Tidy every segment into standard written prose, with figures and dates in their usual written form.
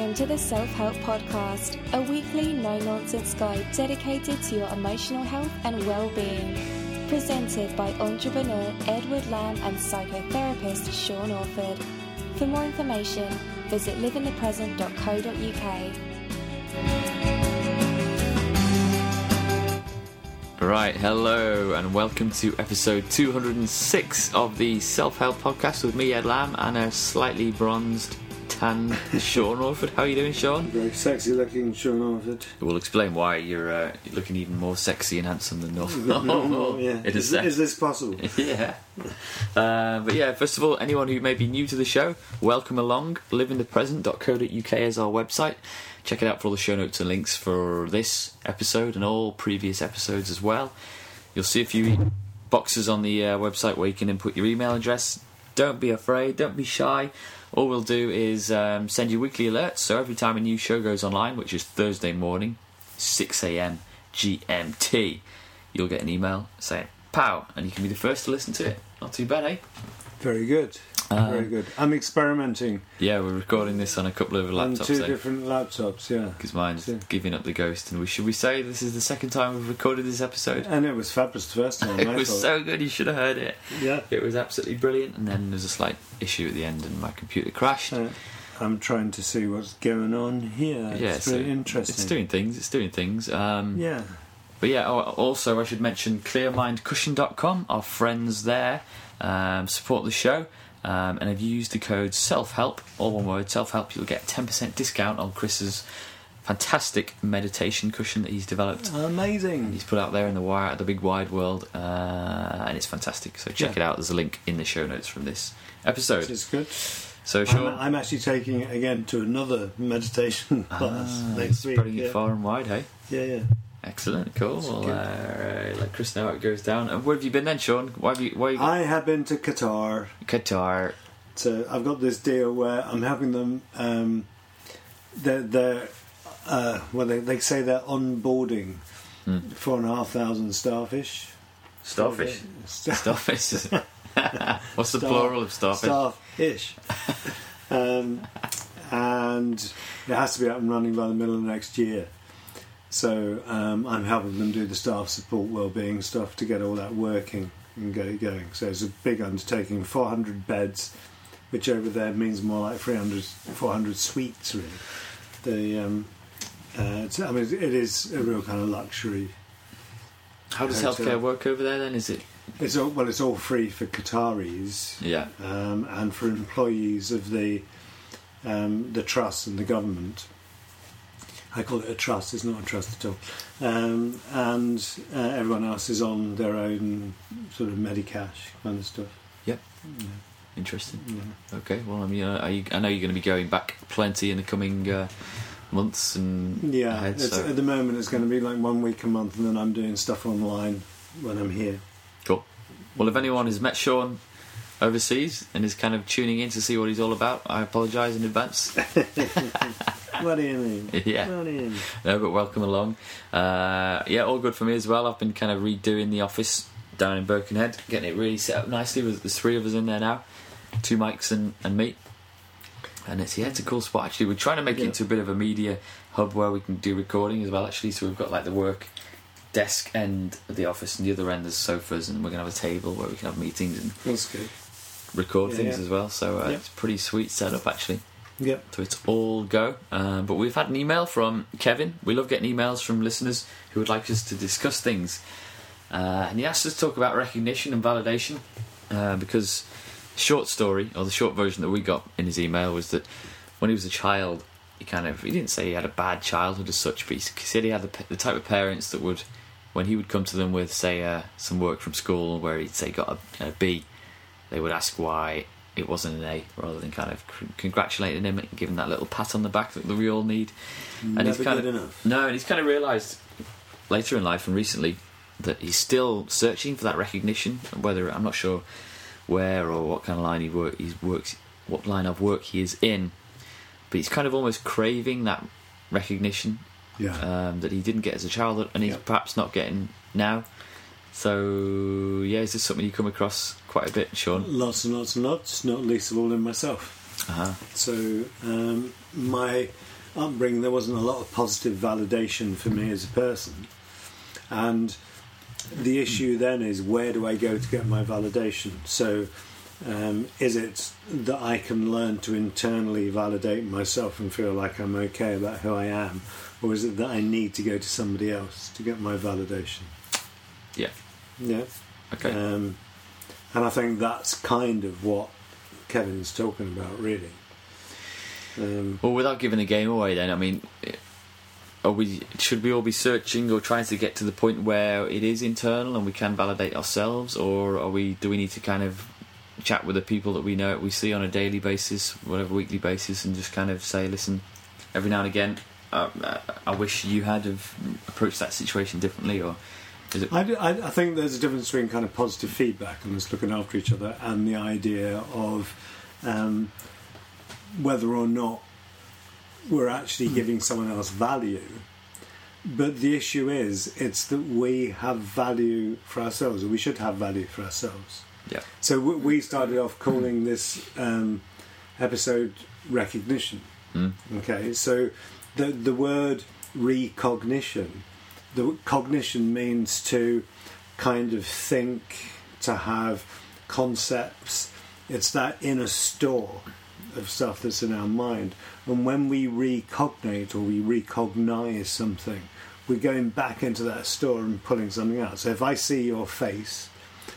Welcome to the Self-Help Podcast, a weekly no-nonsense guide dedicated to your emotional health and well-being. Presented by entrepreneur Edward Lamb and psychotherapist Sean Orford. For more information, visit liveinthepresent.co.uk. Right, hello and welcome to episode 206 of the Self-Help Podcast with me, Ed Lamb, and a slightly bronzed, tan Sean Orford. How are you doing, Sean? Very sexy looking Sean Orford. We'll explain why you're looking even more sexy and handsome than normal. Yeah. Is this possible? Yeah. But yeah, first of all, anyone who may be new to the show, welcome along. liveinthepresent.co.uk is our website. Check it out for all the show notes and links for this episode and all previous episodes as well. You'll see a few boxes on the website where you can input your email address. Don't be afraid, don't be shy. All we'll do is send you weekly alerts, so every time a new show goes online, which is Thursday morning, 6 a.m. GMT, you'll get an email saying, pow, and you can be the first to listen to it. Not too bad, eh? Very good. Very good. I'm experimenting. Yeah, we're recording this on a couple of laptops. On two different laptops, yeah. Because mine's giving up the ghost. And should we say this is the second time we've recorded this episode? And it was fabulous the first time. It was so good, you should have heard it. Yeah. It was absolutely brilliant. And then there's a slight issue at the end and my computer crashed. I'm trying to see what's going on here. Yeah, it's very interesting. It's doing things. Yeah. But yeah, also I should mention clearmindcushion.com, our friends there, support the show. And if you use the code SELFHELP, all one word, SELFHELP, you'll get a 10% discount on Chris's fantastic meditation cushion that he's developed. Amazing. He's put out there in the big wide world, and it's fantastic. So check it out. There's a link in the show notes from this episode. It's good. So Sean, I'm actually taking it again to another meditation class next week. Spreading it far and wide, hey? Yeah. Excellent, cool. Well, let Chris know how it goes down. And where have you been then, Sean? I have been to Qatar. So I've got this deal where I'm helping them. They say they're onboarding 4,500 starfish. Starfish. Starfish. What's the plural of starfish? Starfish. And it has to be up and running by the middle of next year. So I'm helping them do the staff support, wellbeing stuff to get all that working and get it going. So it's a big undertaking, 400 beds, which over there means more like 400 suites, really. It is a real kind of luxury. How does healthcare work over there then? It's all free for Qataris, and for employees of the trust and the government. I call it a trust, it's not a trust at all. And everyone else is on their own sort of Medicash kind of stuff. Yep. Yeah. Interesting. Yeah. Okay, well, I mean, I know you're going to be going back plenty in the coming months and ahead. So. At the moment it's going to be like 1 week a month, and then I'm doing stuff online when I'm here. Cool. Well, if anyone has met Sean overseas and is kind of tuning in to see what he's all about, I apologise in advance. What do you mean? Yeah. What do you mean? No, but welcome along. All good for me as well. I've been kind of redoing the office down in Birkenhead, getting it really set up nicely. There's 3 of us in there now, 2 mics and me. And it's a cool spot actually. We're trying to make it into a bit of a media hub where we can do recording as well actually. So we've got like the work desk end of the office, and the other end there's sofas, and we're going to have a table where we can have meetings and that's good. record things as well. So it's a pretty sweet setup actually. Yep. So it's all go. But we've had an email from Kevin. We love getting emails from listeners who would like us to discuss things. And he asked us to talk about recognition and validation because the short story, or the short version that we got in his email, was that when he was a child, he didn't say he had a bad childhood as such, but he said he had the type of parents that would, when he would come to them with, say, some work from school where he'd say got a B, they would ask why it wasn't an A, rather than kind of congratulating him and giving that little pat on the back that we all need. And he's kind of enough. No, and he's kind of realised later in life and recently that he's still searching for that recognition. Whether, I'm not sure where or what kind of line what line of work he is in, but he's kind of almost craving that recognition that he didn't get as a child, and he's perhaps not getting now. So, is this something you come across quite a bit, Sean? Lots and lots and lots, not least of all in myself. Uh-huh. So, my upbringing, there wasn't a lot of positive validation for me as a person. And the issue then is, where do I go to get my validation? So is it that I can learn to internally validate myself and feel like I'm okay about who I am? Or is it that I need to go to somebody else to get my validation? Yeah. Yeah. Okay. And I think that's kind of what Kevin's talking about, really. Well, without giving the game away, then, I mean, should we all be searching or trying to get to the point where it is internal and we can validate ourselves, or do we need to kind of chat with the people that we see on a daily basis, whatever, weekly basis, and just kind of say, listen, every now and again, I wish you had have approached that situation differently, or is it? I think there's a difference between kind of positive feedback and us looking after each other, and the idea of whether or not we're actually giving someone else value. But the issue is, it's that we have value for ourselves, or we should have value for ourselves. Yeah. So we started off calling this episode recognition. Okay, so the word recognition, the cognition means to kind of think, to have concepts. It's that inner store of stuff that's in our mind. And when we recognate or we recognize something, we're going back into that store and pulling something out. So if I see your face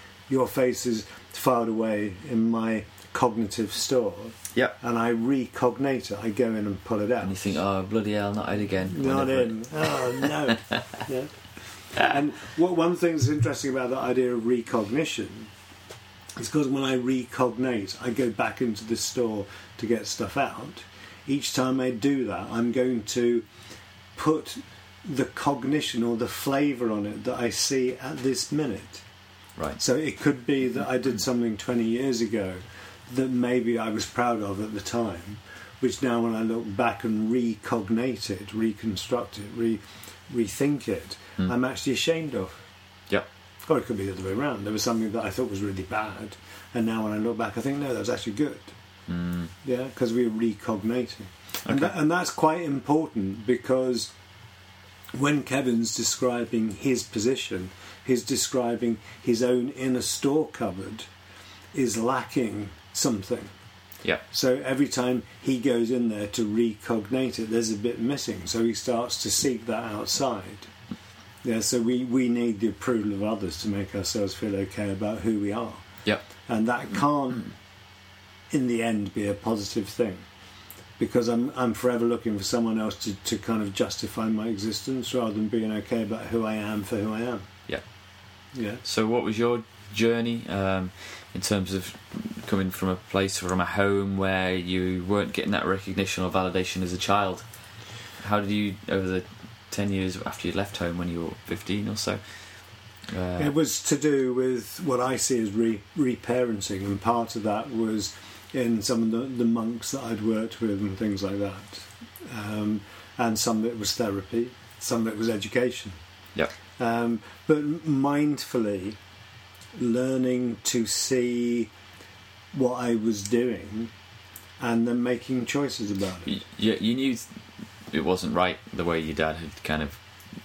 is filed away in my cognitive store. Yep. And I recognate it. I go in and pull it out. And you think, oh, bloody hell, not in again. Not in. Oh, no. Yeah. And one thing that's interesting about the idea of recognition is because when I recognate, I go back into the store to get stuff out. Each time I do that, I'm going to put the cognition or the flavour on it that I see at this minute. Right. So it could be that I did something 20 years ago that maybe I was proud of at the time, which now when I look back and recognate it, reconstruct it, rethink it, I'm actually ashamed of. Yep. Or it could be the other way around. There was something that I thought was really bad, and now when I look back I think, no, that was actually good. Yeah, because we're recogniting. Okay. And that's quite important, because when Kevin's describing his position, he's describing his own inner store cupboard is lacking something. Yeah. So every time he goes in there to recognate it, there's a bit missing. So he starts to seek that outside. Yeah. So we need the approval of others to make ourselves feel okay about who we are. Yep. And that can't, in the end, be a positive thing, because I'm forever looking for someone else to kind of justify my existence rather than being okay about who I am for who I am. Yeah. Yeah. So what was your journey in terms of coming from a place, from a home where you weren't getting that recognition or validation as a child? How did you, over the 10 years after you left home when you were 15 or so? It was to do with what I see as reparenting, and part of that was in some of the monks that I'd worked with and things like that. And some of it was therapy, some of it was education. Yep. But mindfully learning to see what I was doing and then making choices about it. You knew it wasn't right the way your dad had kind of,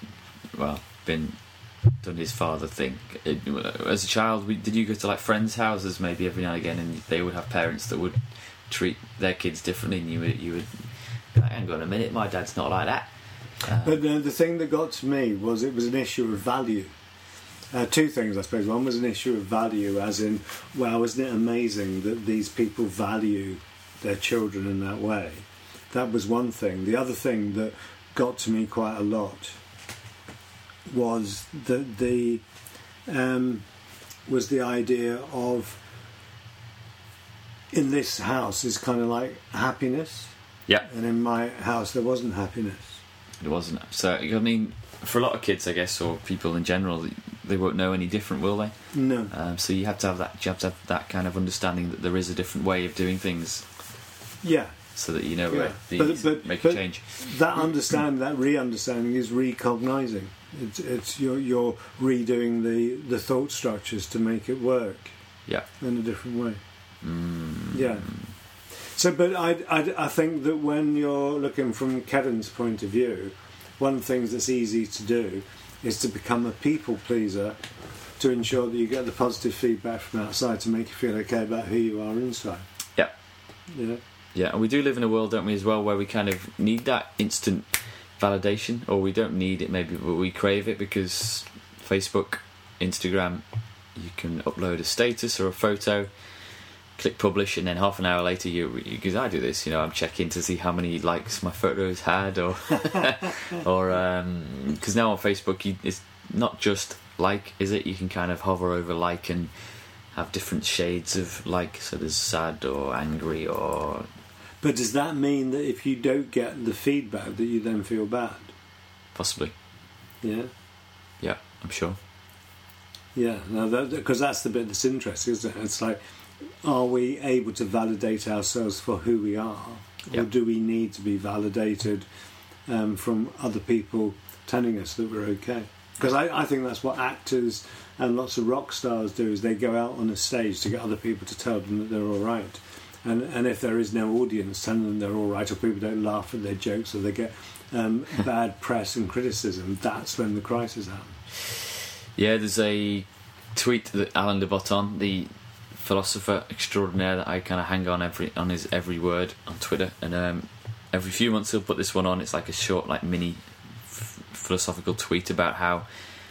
done his father thing. As a child, did you go to like friends' houses maybe every now and again, and they would have parents that would treat their kids differently, and you would hang on a minute, my dad's not like that. But the thing that got to me was it was an issue of value. Two things, I suppose. One was an issue of value, as in, wow, isn't it amazing that these people value their children in that way? That was one thing. The other thing that got to me quite a lot was that the idea of, in this house is kind of like happiness. Yeah. And in my house there wasn't happiness. It wasn't. So I mean, for a lot of kids, I guess, or people in general, they won't know any different, will they? No. So you have to have that kind of understanding that there is a different way of doing things. Yeah. So that you know where make a change. That understanding, that re-understanding, is recognising. It's you're redoing the thought structures to make it work. Yeah. In a different way. Yeah. So, but I think that when you're looking from Kevin's point of view, one of the things that's easy to do is to become a people pleaser, to ensure that you get the positive feedback from outside to make you feel okay about who you are inside. Yeah. Yeah. Yeah, and we do live in a world, don't we, as well, where we kind of need that instant validation, or we don't need it maybe, but we crave it, because Facebook, Instagram, you can upload a status or a photo, click publish, and then half an hour later because I do this, I'm checking to see how many likes my photos had, or or because now on Facebook it's not just like, is it? You can kind of hover over like and have different shades of like, so there's sad or angry or... But does that mean that if you don't get the feedback that you then feel bad? Possibly. Yeah? Yeah, I'm sure. Yeah, because that's the bit that's interesting, isn't it? It's like, are we able to validate ourselves for who we are? Or do we need to be validated from other people telling us that we're okay? Because I think that's what actors and lots of rock stars do, is they go out on a stage to get other people to tell them that they're all right. And if there is no audience telling them they're all right, or people don't laugh at their jokes, or they get bad press and criticism, that's when the crisis happens. Yeah, there's a tweet that Alain de Botton, the philosopher extraordinaire that I kind of hang on his every word on Twitter, and every few months he'll put this one on. It's like a short, like mini philosophical tweet about how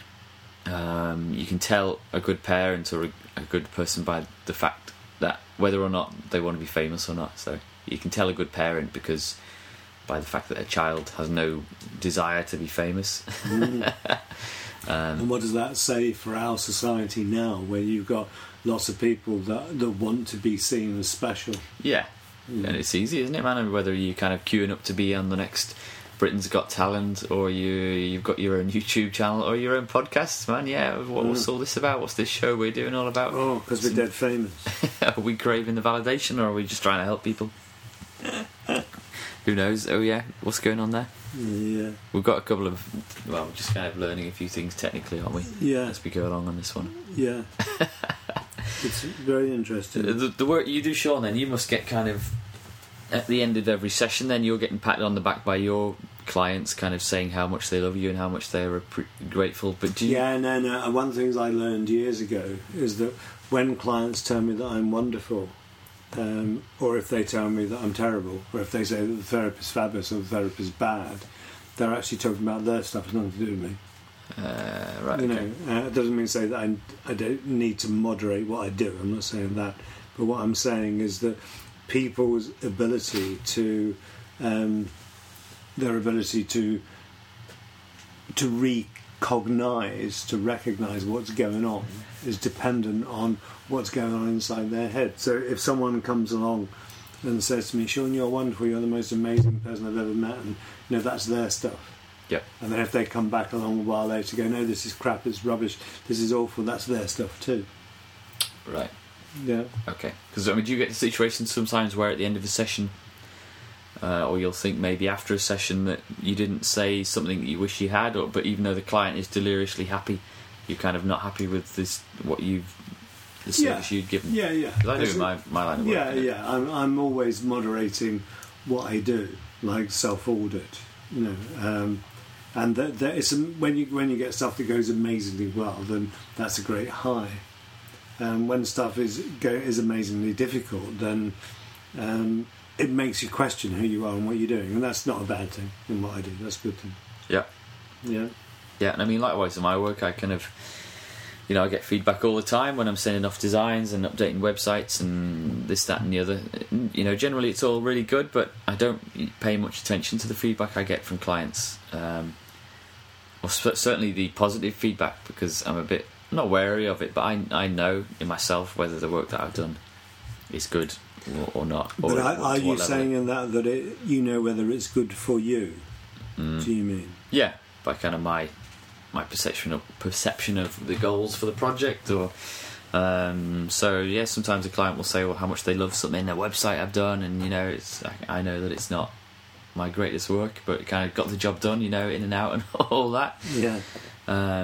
you can tell a good parent or a good person by the fact that whether or not they want to be famous or not. So you can tell a good parent because by the fact that a child has no desire to be famous. And what does that say for our society now, where you've got lots of people that want to be seen as special? Yeah. And it's easy, isn't it, man? Whether you're kind of queuing up to be on the next Britain's Got Talent, or you've got your own YouTube channel or your own podcast, man. Yeah, what's all this about? What's this show we're doing all about? Oh, because we're dead famous. Are we craving the validation, or are we just trying to help people? Who knows? Oh yeah, what's going on there? Yeah, we've got a couple of, well, we're just kind of learning a few things technically, aren't we? Yeah, as we go along on this one. Yeah. It's very interesting. The work you do, Sean, then you must get kind of at the end of every session, then you're getting patted on the back by your clients, kind of saying how much they love you and how much they're grateful. But do you... Yeah, no. One of the things I learned years ago is that when clients tell me that I'm wonderful, or if they tell me that I'm terrible, or if they say that the therapist's fabulous or the therapist's bad, they're actually talking about their stuff. It's nothing to do with me. Right. You know, it doesn't mean to say that I don't need to moderate what I do. I'm not saying that, but what I'm saying is that people's ability to their ability to recognise what's going on is dependent on what's going on inside their head. So if someone comes along and says to me, "Sean, you're wonderful, you're the most amazing person I've ever met," and that's their stuff. Yep. And then if they come back along a while later, go, "No, this is crap, it's rubbish, this is awful," that's their stuff too. Right. Yeah. Okay. Because do you get to situations sometimes where at the end of a session, or you'll think maybe after a session that you didn't say something that you wish you had, but even though the client is deliriously happy, you're kind of not happy with the service you'd given? Yeah. Because I do in my line of work. Yeah. I'm always moderating what I do, like self-audit, and there is when you get stuff that goes amazingly well, then that's a great high. When stuff is amazingly difficult, then it makes you question who you are and what you're doing, and that's not a bad thing in what I do. That's a good thing. Yeah. And I mean, likewise in my work, I kind of, I get feedback all the time when I'm sending off designs and updating websites and this, that, and the other. Generally it's all really good, but I don't pay much attention to the feedback I get from clients. Or certainly the positive feedback, because I'm a bit not wary of it, but I know in myself whether the work that I've done is good or not. But are you saying in that whether it's good for you? Do you mean? Yeah, by kind of my perception of the goals for the project, or sometimes a client will say, well, how much they love something in their website I've done, and I know that it's not my greatest work, but it kind of got the job done, in and out and all that. Yeah.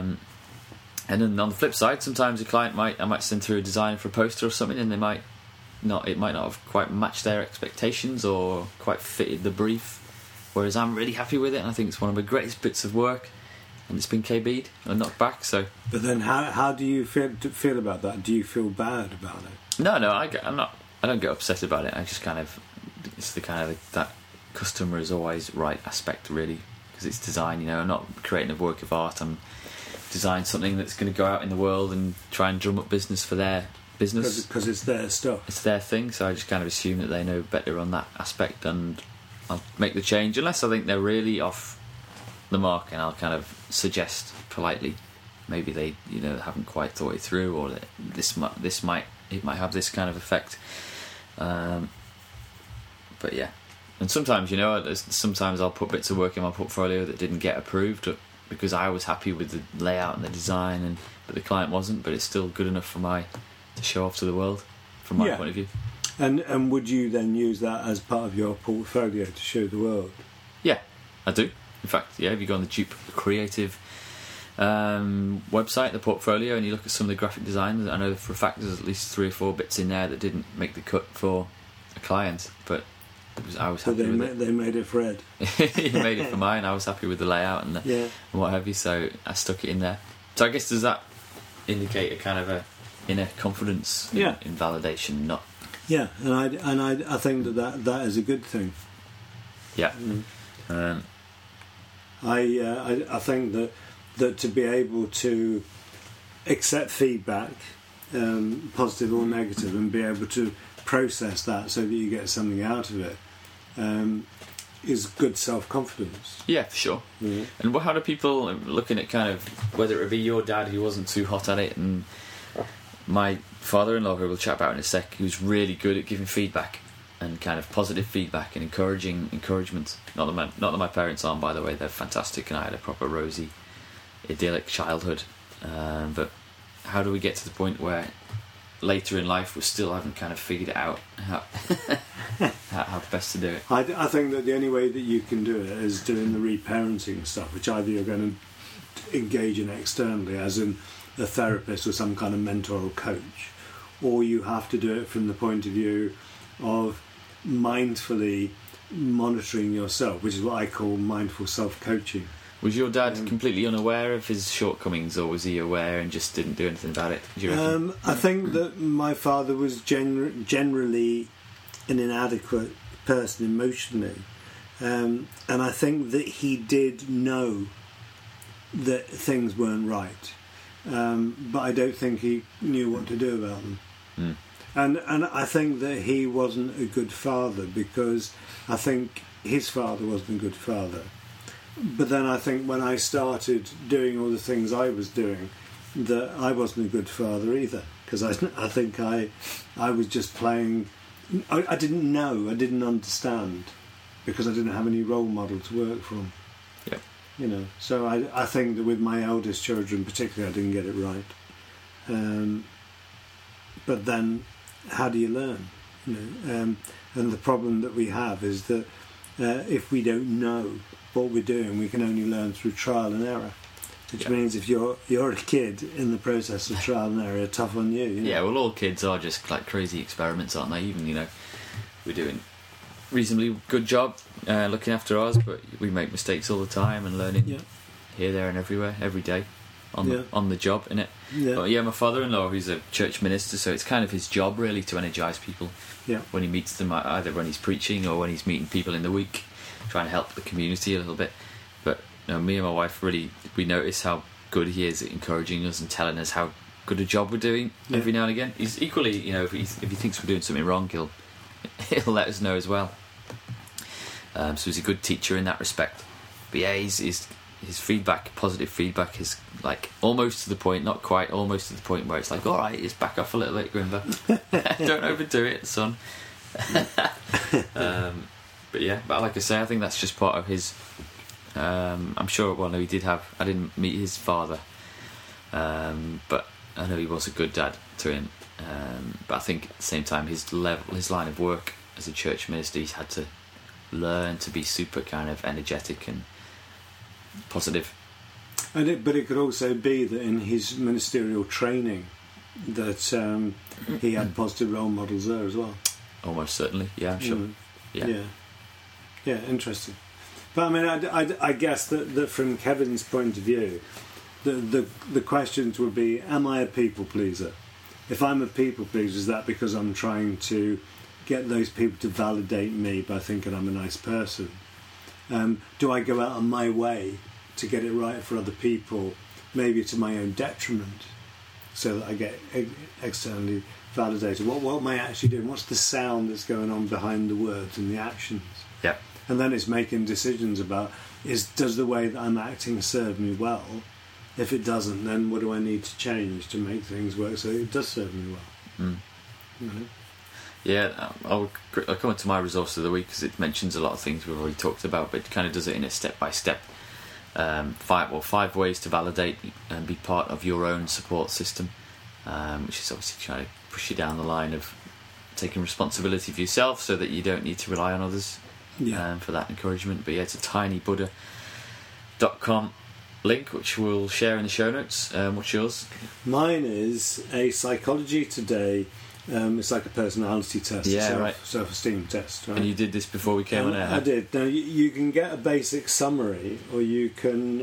And then on the flip side, sometimes a client I might send through a design for a poster or something, and they might it might not have quite matched their expectations or quite fitted the brief. Whereas I'm really happy with it, and I think it's one of the greatest bits of work, and it's been KB'd and knocked back. So, but then how do you feel about that? Do you feel bad about it? No, I don't get upset about it. I just kind of, it's the kind of that customer is always right aspect, really, because it's design. I'm not creating a work of art. I'm designing something that's going to go out in the world and try and drum up business for their business. Because it's their stuff. It's their thing. So I just kind of assume that they know better on that aspect, and I'll make the change unless I think they're really off the mark, and I'll kind of suggest politely maybe they haven't quite thought it through, or that it might have this kind of effect. But yeah, and sometimes sometimes I'll put bits of work in my portfolio that didn't get approved because I was happy with the layout and the design, but the client wasn't. But it's still good enough to show off to the world from my point of view. And would you then use that as part of your portfolio to show the world? Yeah, I do. In fact, if you go on the Dupe Creative website, the portfolio, and you look at some of the graphic designs, I know for a fact there's at least 3 or 4 bits in there that didn't make the cut for a client, but I was happy with it. They made it for Ed. He made it for mine. I was happy with the layout and what have you, so I stuck it in there. So I guess, does that indicate a kind of a inner confidence in validation? Not. Yeah, and I think that is a good thing. Yeah. I think that to be able to accept feedback, positive or negative, and be able to process that so that you get something out of it, is good self-confidence. Yeah, for sure. Mm-hmm. And how do people, looking at kind of whether it be your dad who wasn't too hot at it, and my father-in-law, who we'll chat about in a sec, who's really good at giving feedback and kind of positive feedback and encouragement. Not that my parents aren't, by the way. They're fantastic, and I had a proper rosy, idyllic childhood. But how do we get to the point where later in life we still haven't kind of figured out how best to do it? I think that the only way that you can do it is doing the reparenting stuff, which either you're going to engage in externally, as in a therapist or some kind of mentor or coach, or you have to do it from the point of view of mindfully monitoring yourself, which is what I call mindful self-coaching. Was your dad completely unaware of his shortcomings, or was he aware and just didn't do anything about it, do you reckon? I think that my father was generally an inadequate person emotionally, and I think that he did know that things weren't right, but I don't think he knew what to do about them. And I think that he wasn't a good father, because I think his father wasn't a good father. But then I think when I started doing all the things I was doing, that I wasn't a good father either, because I think I was just playing. I didn't know, I didn't understand, because I didn't have any role model to work from. Yeah. So I think that with my eldest children particularly, I didn't get it right. But then, how do you learn? And the problem that we have is that if we don't know what we're doing, we can only learn through trial and error. Which means if you're a kid in the process of trial and error, tough on you. Yeah, well, all kids are just like crazy experiments, aren't they? Even we're doing reasonably good job looking after ours, but we make mistakes all the time and learning here, there, and everywhere, every day. On the job, innit? Yeah. But my father-in-law, he's a church minister, so it's kind of his job really to energise people when he meets them, either when he's preaching or when he's meeting people in the week, trying to help the community a little bit. But me and my wife we notice how good he is at encouraging us and telling us how good a job we're doing every now and again. He's equally, if he thinks we're doing something wrong, he'll let us know as well. So he's a good teacher in that respect. But his feedback, positive feedback, is like almost to the point, not quite, almost to the point where it's like, all right, just back off a little bit, Grimber. Don't overdo it, son. But like I say, I think that's just part of his. I'm sure. Well, no, he did have. I didn't meet his father, but I know he was a good dad to him. But I think at the same time, his line of work as a church minister, he's had to learn to be super kind of energetic and positive. But it could also be that in his ministerial training, that he had positive role models there as well. Almost certainly, yeah, I'm sure. Yeah, interesting. But I mean, I guess that from Kevin's point of view, the questions would be: am I a people pleaser? If I'm a people pleaser, is that because I'm trying to get those people to validate me by thinking I'm a nice person? Do I go out of my way to get it right for other people, maybe to my own detriment, so that I get externally validated? What am I actually doing? What's the sound that's going on behind the words and the actions? Yeah. And then it's making decisions about, does the way that I'm acting serve me well? If it doesn't, then what do I need to change to make things work so it does serve me well? You know? Yeah, I'll come into my resource of the week because it mentions a lot of things we've already talked about, but it kind of does it in a step-by-step. 5 ways to validate and be part of your own support system, which is obviously trying to push you down the line of taking responsibility for yourself so that you don't need to rely on others for that encouragement. But yeah, it's a tinybuddha.com link, which we'll share in the show notes. What's yours? Mine is a Psychology Today. It's like a personality test, self-esteem test. Right? And you did this before we came on air? I did. Now you can get a basic summary, or you can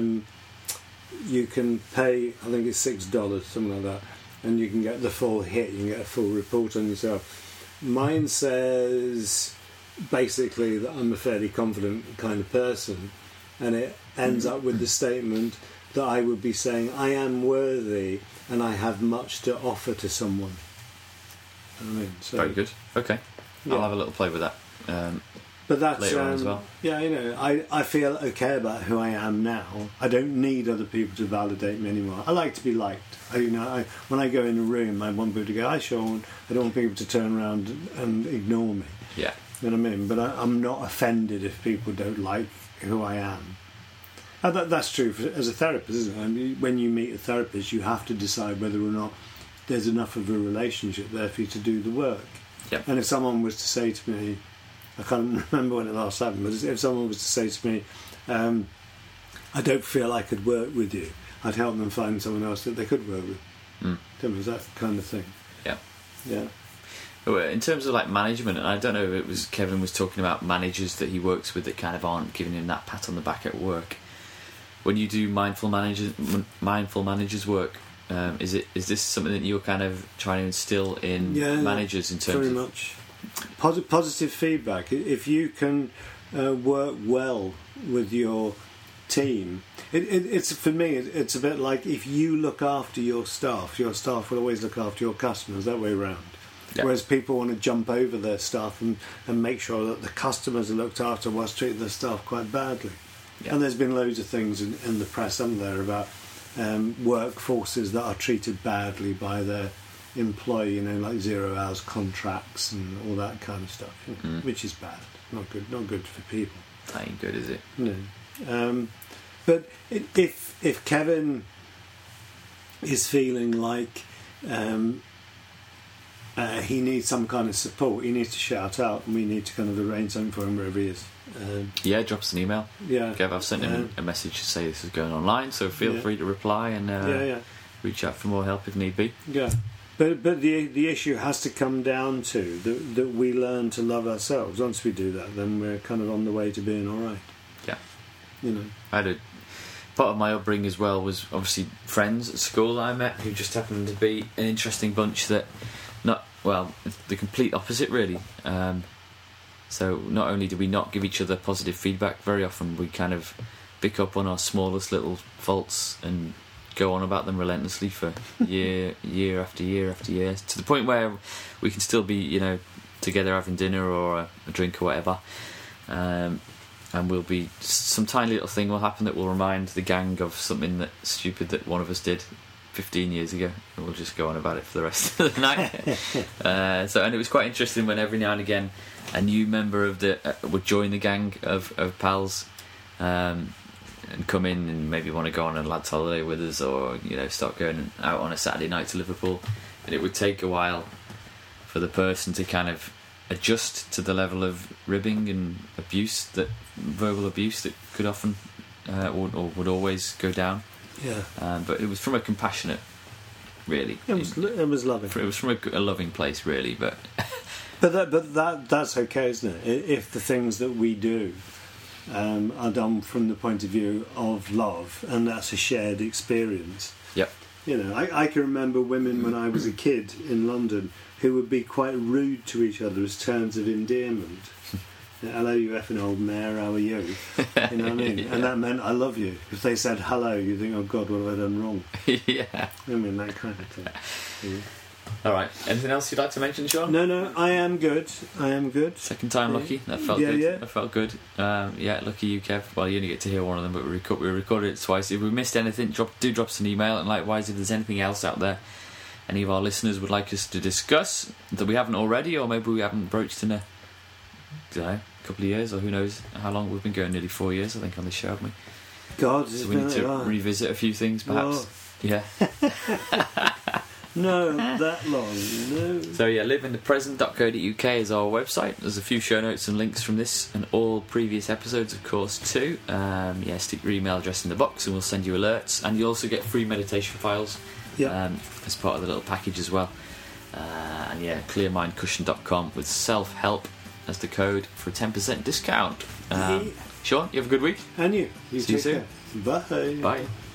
pay. I think it's $6, something like that, and you can get the full hit. You can get a full report on yourself. Mine says basically that I'm a fairly confident kind of person, and it ends up with the statement that I would be saying I am worthy and I have much to offer to someone. So, very good. Okay, I'll have a little play with that. But that's later on as well. Yeah, I feel okay about who I am now. I don't need other people to validate me anymore. I like to be liked. When I go in a room, I want people to go, "Hi, Sean." I don't want people to turn around and ignore me. Yeah, you know what I mean. But I'm not offended if people don't like who I am. And that's true as a therapist, isn't it? I mean, when you meet a therapist, you have to decide whether or not there's enough of a relationship there for you to do the work. Yep. And if someone was to say to me, I can't remember when it last happened, but if someone was to say to me, I don't feel I could work with you, I'd help them find someone else that they could work with. It was that kind of thing. Yeah. In terms of like management, and I don't know if it was Kevin was talking about managers that he works with that kind of aren't giving him that pat on the back at work. When you do mindful managers work, is this something that you're kind of trying to instill in managers in terms very of much positive feedback? If you can work well with your team, it's for me. It's a bit like if you look after your staff will always look after your customers. That way around. Yeah. Whereas people want to jump over their staff and make sure that the customers are looked after whilst treating their staff quite badly. Yeah. And there's been loads of things in the press, haven't there, about workforces that are treated badly by their employee, like 0 hours contracts and all that kind of stuff, which is bad, not good for people. That ain't good, is it? No. But if Kevin is feeling like he needs some kind of support, he needs to shout out, and we need to kind of arrange something for him wherever he is. Drop us an email. Kev, I've sent him a message to say this is going online, so feel free to reply and reach out for more help if need be. But the issue has to come down to that we learn to love ourselves. Once we do that, then we're kind of on the way to being all right. I had part of my upbringing as well was obviously friends at school that I met who just happened to be an interesting bunch that the complete opposite really. So not only do we not give each other positive feedback, very often we kind of pick up on our smallest little faults and go on about them relentlessly for year after year after year, to the point where we can still be, together having dinner or a drink or whatever, and we'll be, some tiny little thing will happen that will remind the gang of something that stupid that one of us did 15 years ago, and we'll just go on about it for the rest of the night. And it was quite interesting when every now and again a new member of would join the gang of pals and come in and maybe want to go on a lad's holiday with us, or start going out on a Saturday night to Liverpool, and it would take a while for the person to kind of adjust to the level of ribbing and abuse, that verbal abuse that could often or would always go down. But it was from a compassionate really. It was loving. It was from a loving place, really, but... That's okay, isn't it? If the things that we do are done from the point of view of love, and that's a shared experience. Yep. You know, I can remember women when I was a kid in London who would be quite rude to each other as terms of endearment. Hello, you effing old mare, how are you? You know what I mean? Yeah. And that meant I love you. If they said hello, you think, oh God, what have I done wrong? Yeah. I mean, that kind of thing. Yeah. All right. Anything else you'd like to mention, Sean? No, I am good. Second time lucky. That felt good. Yeah. That felt good. Lucky you, Kev. Well, you only get to hear one of them, but we recorded it twice. If we missed anything, drop us an email. And likewise, if there's anything else out there any of our listeners would like us to discuss that we haven't already, or maybe we haven't broached in a couple of years, or who knows how long. We've been going nearly 4 years, I think, on this show, haven't we? God, so we need to revisit a few things, perhaps. Whoa. Yeah. No, that long. No. So yeah, liveinthepresent.co.uk is our website. There's a few show notes and links from this and all previous episodes, of course, too. Stick your email address in the box and we'll send you alerts. And you also get free meditation files as part of the little package as well. Clearmindcushion.com with self-help as the code for a 10% discount. Sean, you have a good week. And you. See you soon. Bye. Bye.